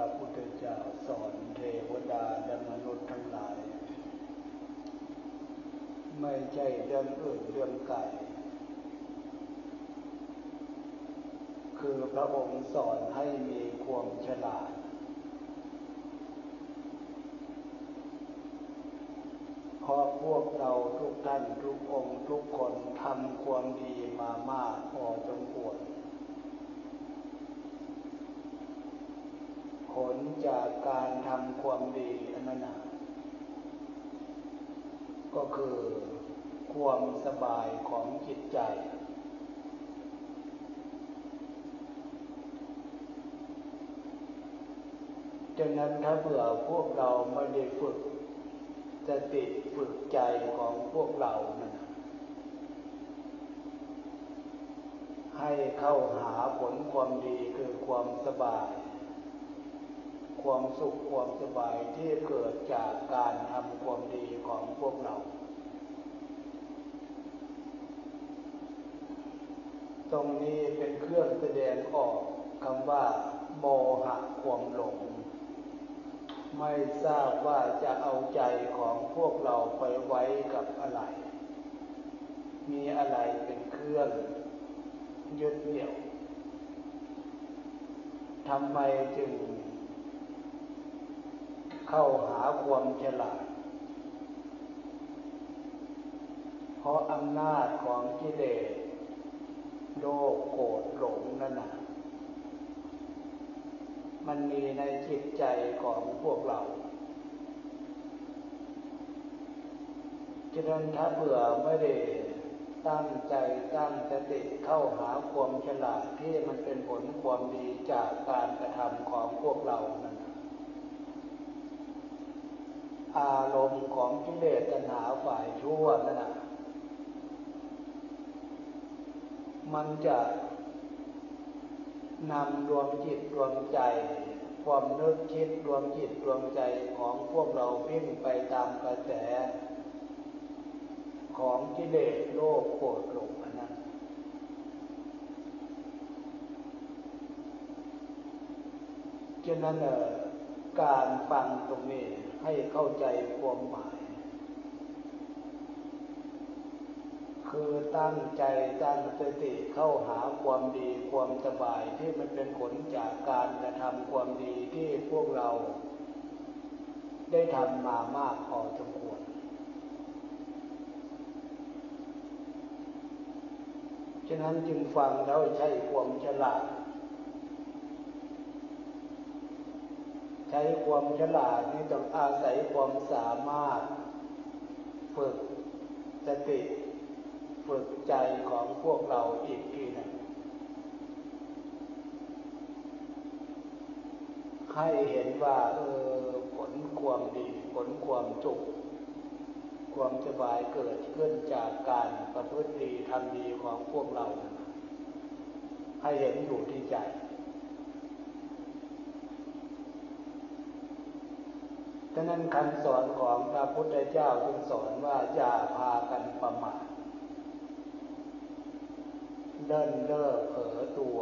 ระพุทธเจ้าสอนเทวดาและมนุษย์ทั้งหลายไม่ใช่เรื่องอื่นเรื่องไกลคือพระองค์สอนให้มีความฉลาดเพราะพวกเราทุกท่านทุกองค์ทุกคนทำความดีมามากพอสมควรผลจากการทำความดีอันนั้นก็คือความสบายของจิตใจฉะนั้นถ้าเผื่อพวกเราไม่ได้ฝึกสติฝึกใจของพวกเรานั้นให้เข้าหาผลความดีคือความสบายความสุขความสบายที่เกิดจากการทำความดีของพวกเราตรงนี้เป็นเครื่องแสดงออกคำว่าโมหะความหลงไม่ทราบว่าจะเอาใจของพวกเราไปไว้กับอะไรมีอะไรเป็นเครื่องยึดเหนี่ยวทำไมจึงเข้าหาความฉลาดเพราะอำนาจของกิเลสโลภโกรธหลงนั่นน่ะมันมีในจิตใจของพวกเราฉะนั้นถ้าเผื่อไม่ได้ตั้งใจตั้งสติเข้าหาความฉลาดที่มันเป็นผลความดีจากการกระทำของพวกเรานั้นอารมณ์ของกิเลสตัณหาฝ่ายชั่วนั่นน่ะมันจะนำดวงจิตดวงใจความนึกคิดดวงจิตดวงใจของพวกเราวิ่งไปตามกระแสของกิเลสโลภโกรธหลงอันนั้นฉะนั้นการฟังตรงนี้ให้เข้าใจความหมายคือตั้งใจตั้งสติเข้าหาความดีความสบายที่มันเป็นผลจากการกระทำความดีที่พวกเราได้ทำมามากพอสมควรฉะนั้นจึงฟังแล้วใช้ความฉลาดใช้ความฉลาดนี่ต้องอาศัยความสามารถฝึกสติฝึกใจของพวกเราอีกทีหนึ่งให้เห็นว่าผลความดีผลความสุขความสบายเกิดขึ้นจากการประพฤติดีทำดีของพวกเราให้เห็นอยู่ที่ใจฉะนั้นคำสอนของพระพุทธเจ้าจึงสอนว่าอย่าพากันประมาทเลินเล่อเผลอตัว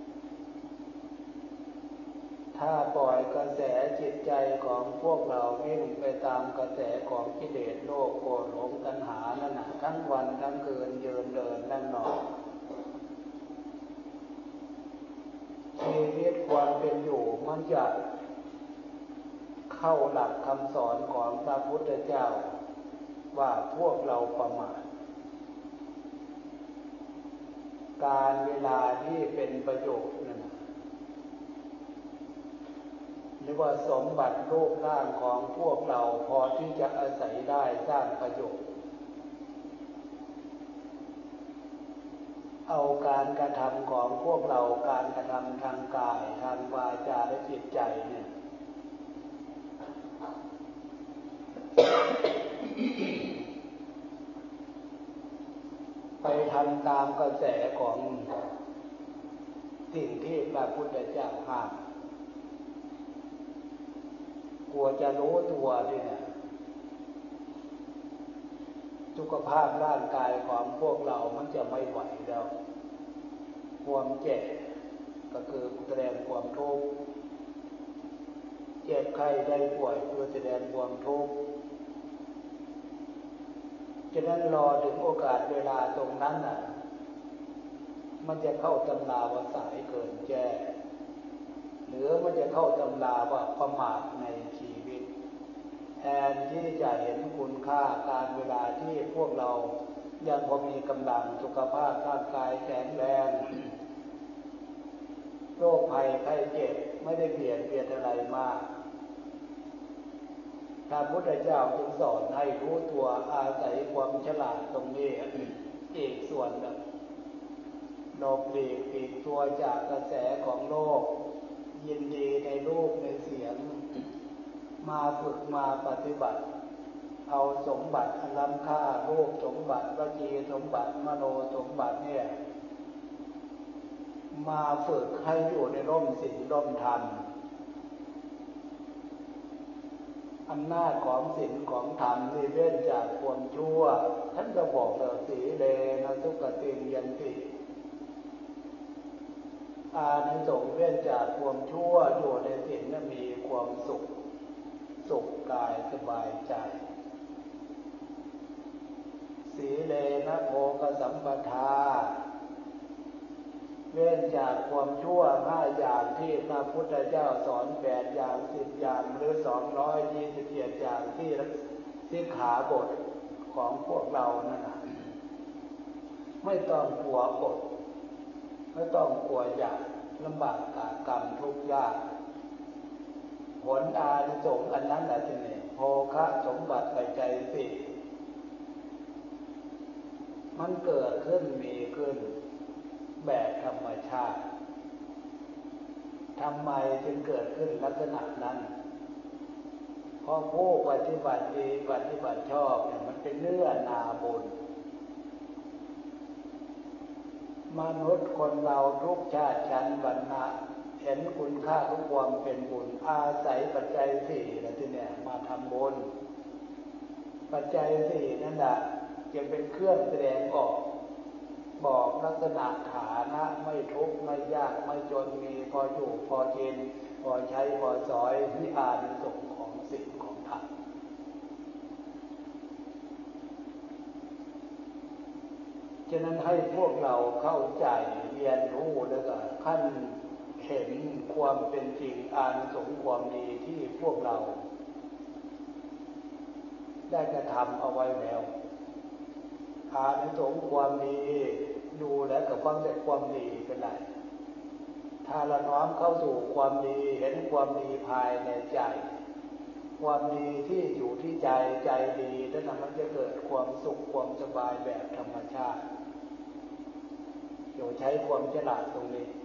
ถ้าปล่อยกระแสจิตใจของพวกเราวิ่งไปตามกระแสของกิเลสโลภโกรธหลงตัณหานั่นน่ะทั้งวันทั้งคืนยืนเดินนั่งนอนชีวิตความเป็นอยู่มันจะเข้าหลักคำสอนของพระพุทธเจ้าว่าพวกเราประมาทการเวลาที่เป็นประโยชน์นั่นหรือว่าสมบัติรูปร่างของพวกเราพอที่จะอาศัยได้สร้างประโยชน์เอาการกระทำของพวกเราการกระทำทางกายทางวาจาและจิตใจเนี่ย ไปทำตามกระแสของสิ่งที่พระพุทธเจ้าห้ามกลัวจะรู้ตัวด้วยนะสุขภาพร่างกายของพวกเรามันจะไม่ไหวแล้วความเจ็บก็คือแสดงความทุกข์เจ็บไข้ได้ป่วยเพื่อแสดงความทุกข์ฉะนั้นรอถึงโอกาสเวลาตรงนั้นน่ะมันจะเข้าตำราว่าสายเกินแก้หรือมันจะเข้าตำราว่าประมาทในชีวิตแทนที่จะเห็นคุณค่าการเวลาที่พวกเรายังพอมีกำลังสุขภาพร่างกายแข็งแรงโรคภัยไข้เจ็บไม่ได้เบียดเบียนอะไรมากพระพุทธเจ้าจึงสอนให้รู้ตัวอาศัยความฉลาดตรงนี้อีกส่วนหนึ่งหลบหลีกปีกตัวจากกระแสของโลกยินดีในรูปในเสียงมาฝึกมาปฏิบัติเอาสมบัติอันล้ำค่ารูปสมบัติวจีสมบัติมโนสมบัติเนี่ยมาฝึกให้อยู่ในร่มศีลร่มธรรมอำนาจของศีลของธรรมนี่เว้นจากความชั่วท่านก็บอกเลยสีเลนะสุขติงยันติอานิสงส์เว้นจากความชั่วอยู่ในศีลนั้นมีความสุขกายสบายใจสีเลนะโภคสัมปทาเว้นจากความชั่ว5อย่างที่พระพุทธเจ้าสอน8อย่าง10อย่างหรือ227อย่างที่สิกขาบทของพวกเรานั่นน่ะไม่ต้องกลัวอดไม่ต้องกลัวอยากลำบากกรรมทุกข์ยากผลอานิสงส์อันนั้นแหละที่นี่โภคะสมบัติปัจจัย4มันเกิดขึ้นมีขึ้นแบบธรรมชาติทำไมจึงเกิดขึ้นลักษณะนั้นเพราะผู้ปฏิบัติดีปฏิบัติชอบเนี่ยมันเป็นเนื้อนาบุญมนุษย์คนเราทุกชาติชั้นวรรณะเห็นคุณค่าของความเป็นบุญอาศัยปัจจัย4นะที่เนี่ยมาทำบุญปัจจัย4นั่นแหละจะเป็นเครื่องแสดงออกบอกลักษณะฐานะไม่ทุกข์ไม่ยากไม่จนมีพออยู่พอกินพอใช้พอสอยนี่อานิสงส์ของศีลของธรรมฉะนั้นให้พวกเราเข้าใจเรียนรู้แล้วก็ขั้นเห็นความเป็นจริงอานิสงส์ความดีที่พวกเราได้กระทำเอาไว้แล้วอานิสงส์ความดีดูแล้วก็ฟังแต่ความดีเป็นไรถ้าเราน้อมเข้าสู่ความดีเห็นความดีภายในใจความดีที่อยู่ที่ใจดีนั่นน่ะมันจะเกิดความสุขความสบายแบบธรรมชาติโดยใช้ความฉลาดตรงนี้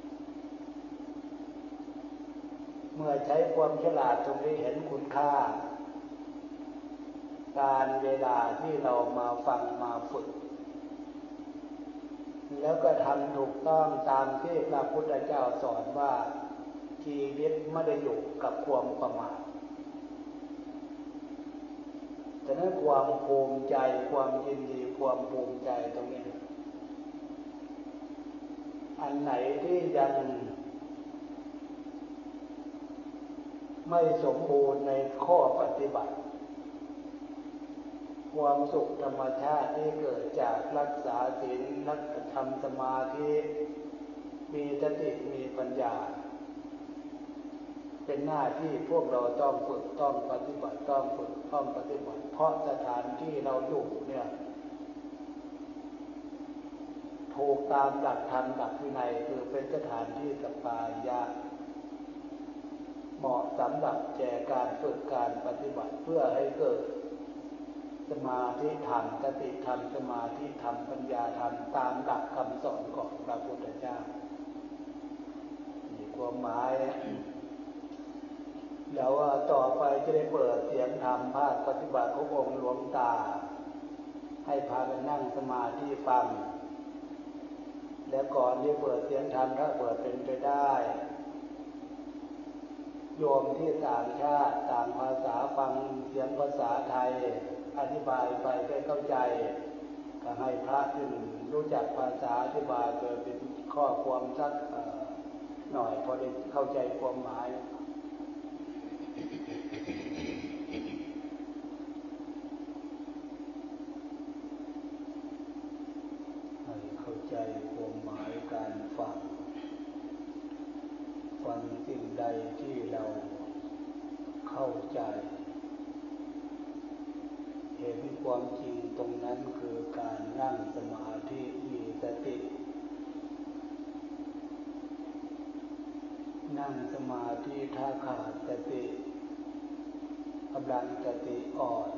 เมื่อใช้ความฉลาดตรงนี้เห็นคุณค่าการเวลาที่เรามาฟังมาฝึกแล้วก็ทำถูกต้องตามที่พระพุทธเจ้าสอนว่าชีวิตไม่ได้อยู่กับความประมาทฉะนั้นความภูมิใจความยินดีความภูมิใจตรงนี้อันไหนที่ยังไม่สมบูรณ์ในข้อปฏิบัติความสุขธรรมชาติที่เกิดจากรักษาศีลรักธรรมสมาธิมีสติมีปัญญาเป็นหน้าที่พวกเราต้องฝึกต้องปฏิบัติต้องฝึกต้องปฏิบัติเพราะสถานที่เราอยู่เนี่ยถูกตามหลักธรรมหลักวินัยคือเป็นสถานที่สปายะเหมาะสำหรับแก่การฝึกการปฏิบัติเพื่อให้เกิดสมาธิธรรมสติธรรมสมาธิธรรมปัญญาธรรมตามหลักคำสอนของพระพุทธเจ้ามีความหมายเดี๋ยวต่อไปจะได้เปิดเสียงธรรมภาคปฏิบัติขององค์หลวงตาให้พากันนั่งสมาธิฟังและก่อนที่เปิดเสียงธรรมถ้าเปิดเป็นไปได้โยมที่ต่างชาติต่างภาษาฟังเสียงภาษาไทยอธิบายไปได้เข้าใจก็ให้พระที่รู้จักภาษาอธิบายเกิดเป็นข้อความสักหน่อยพอได้เข้าใจความหมายใดที่เราเข้าใจเห็นความจริงตรงนั้นคือการนั่งสมาธิมีสตินั่งสมาธิถ้าขาดสติกำลังสติอ่อน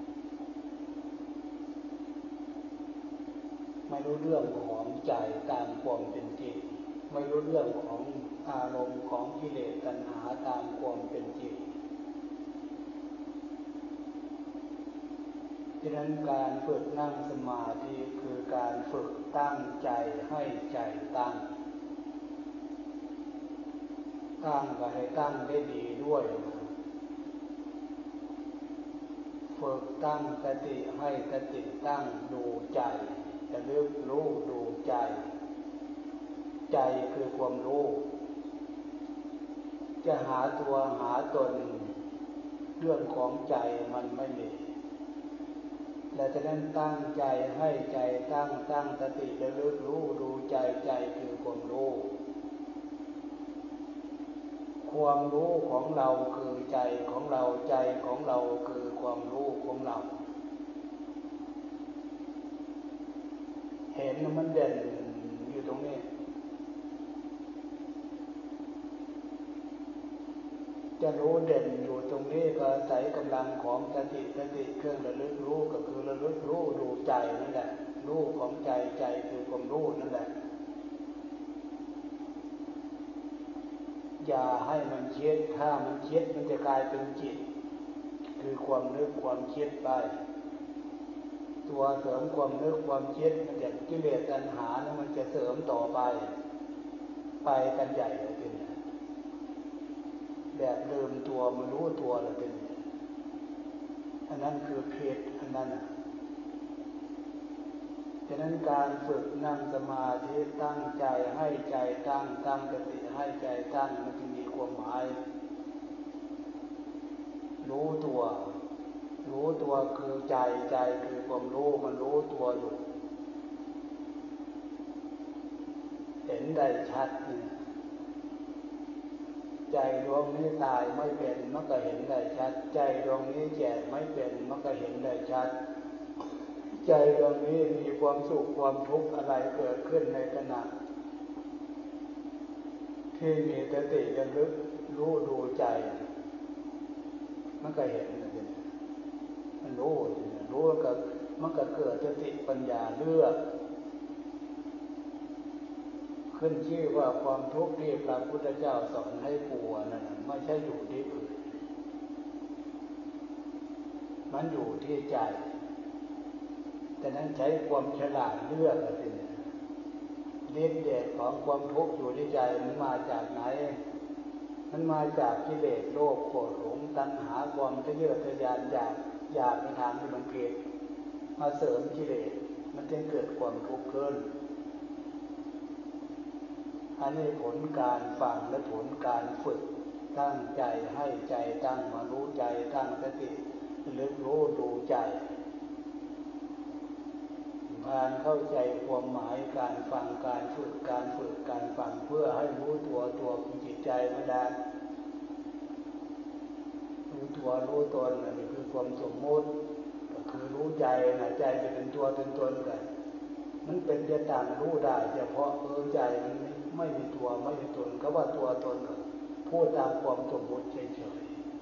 ไม่รู้เรื่องของใจตามความเป็นจริงไม่รู้เรื่องของอารมณ์ของกิเลสตัณหาตามความเป็นจริงดังนั้นการฝึกนั่งสมาธิคือการฝึกตั้งใจให้ใจตั้งก็ให้ตั้งได้ดีด้วยนะฝึกตั้งสติให้สติตั้งดูใจจะเลือกรู้ดูใจใจคือความรู้จะหาตัวหาตนเรื่องของใจมันไม่มีและฉะนั้นตั้งใจให้ใจตั้งสติระลึกรู้ดูใจใจคือความรู้ความรู้ของเราคือใจของเราใจของเราคือความรู้ของเราเห็นมันเด่นอยู่ตรงนี้จะรู้เด่นอยู่ตรงนี้ก็อาศัยกำลังของสติเครื่องระลึกรู้ก็คือระลึกรู้ดูใจนั่นแหละรู้ของใจใจคือความรู้นั่นแหละอย่าให้มันเช็ดถ้ามันเช็ดมันจะกลายเป็นจิตคือความนึกความคิดไปตัวเสริมความนึกความคิดมันจะกิเลสตัณหานะมันจะเสริมต่อไปกันใหญ่เลยทีนี้แบบลืมตัวมันรู้ตัวเลยทีนี้อันนั้นคือเพศอันนั้นฉะนั้นการฝึกนั่งสมาธิตั้งใจให้ใจตั้งสติให้ใจตั้งมันจะมีความหมายรู้ตัวคือใจคือความรู้มันรู้ตัวอยู่เห็นได้ชัดเนี่ยใจดวงนี้ตายไม่เป็นมันก็เห็นได้ชัดใจดวงนี้แก่ไม่เป็นมันก็เห็นได้ชัดใจดวงนี้มีความสุขความทุกข์อะไรเกิดขึ้นในขณะที่มีสติระลึกรู้ดูใจมันก็เห็นมันรู้ก็มันก็เกิดสติปัญญาเลือกขึ้นชื่อว่าความทุกข์ที่พระพุทธเจ้าสอนให้กลัวนั่นไม่ใช่อยู่ที่อื่นมันอยู่ที่ใจแต่นั้นใช้ความฉลาดเลือกสิฤทธิ์เดชของความทุกข์อยู่ที่ใจมันมาจากไหนมันมาจากกิเลสโลภโกรธหลงตัณหาความทะเยอทะยานอยากในทางที่มันผิดมาเสริมกิเลสมันจึงเกิดความทุกข์ขึ้นอันนี้ผลการฟังและผลการฝึกตั้งใจให้ใจตั้งมารู้ใจตั้งสติลึกรู้ดูใจการเข้าใจความหมายการฟังการฝึกการฟังเพื่อให้รู้ตัวของจิตใจไม่ได้รู้ตัวรู้ตนนี่คือความสมมติก็คือรู้ใจนะใจจะเป็นตัวเป็นตนกันมันเป็นจะต่างรู้ได้เฉพาะใจมันไม่มีตัวไม่มีตนก็ว่าตัวตนก็พูดตามความสมมติเฉย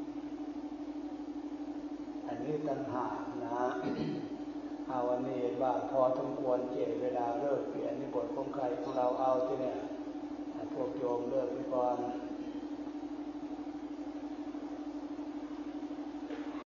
ๆอันนี้ต่างหากนะ เอาวันนี้ว่าพอสมควรเจเวลาเลิกเปลี่ยนในบทของใครของเราเอาที่เนี่ยพวกโยมเลิกไปก่อน